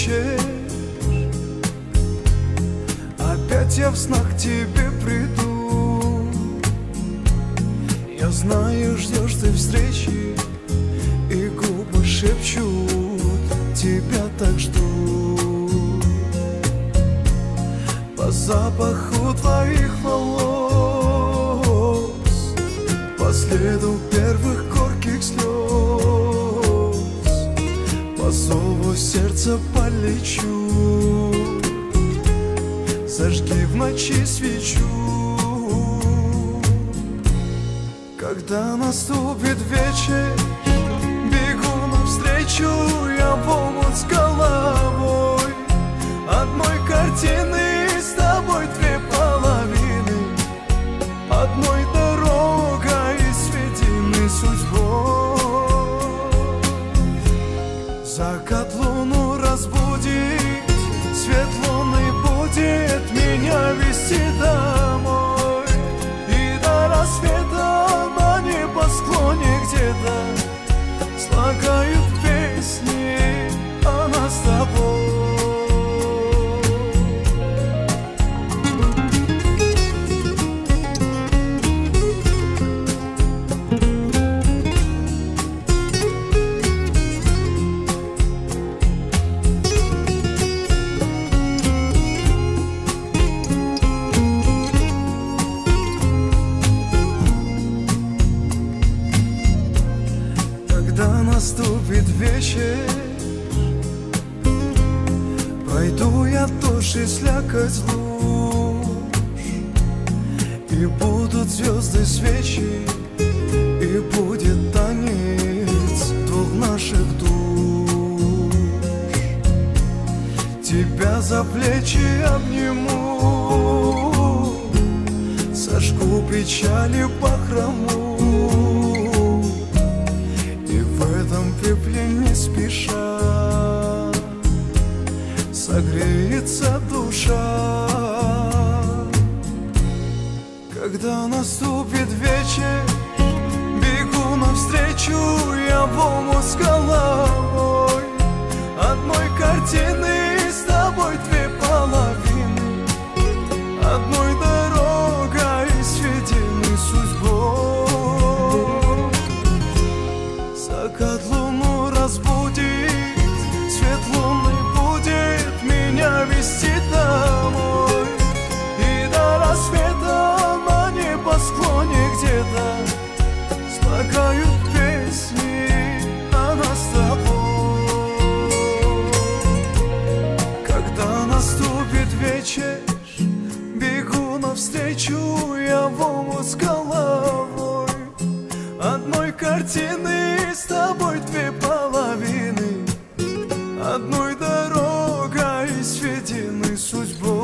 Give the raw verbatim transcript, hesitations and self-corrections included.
вечер. Опять я в снах к тебе приду. Я знаю, ждешь ты встречи, и губы шепчут, тебя так жду. По запаху твоих волос, по следу первых горьких слез, по зову сердца полечу. Зажги в ночи свечу. Когда наступит вечер, бегу навстречу я в омут с головой. Одной картины с тобой две половины, одной дорогой сведены судьбой. Закат луну разбудит, свет луны будет меня вести домой. И до рассвета на небосклоне где-то слагают песни о нас с тобой. Когда наступит вечер, пройду я тоже слякоть луж, и будут звезды свечи, и будет танец двух наших душ. Тебя за плечи обниму, сожгу печали бахрому. Не спеша согреется душа. Когда наступит вечер, бегу навстречу я в омут с головой. Одной картины с тобой две половины, одной дорогой сведены судьбой. Закат луну разбудит, свет луны будет меня вести домой. И до рассвета на небосклоне где-то слагают песни о нас с тобой. Когда наступит вечер, бегу навстречу я в омут с головой. Одной картины с тобой две половины, одной дорогой сведены судьбой.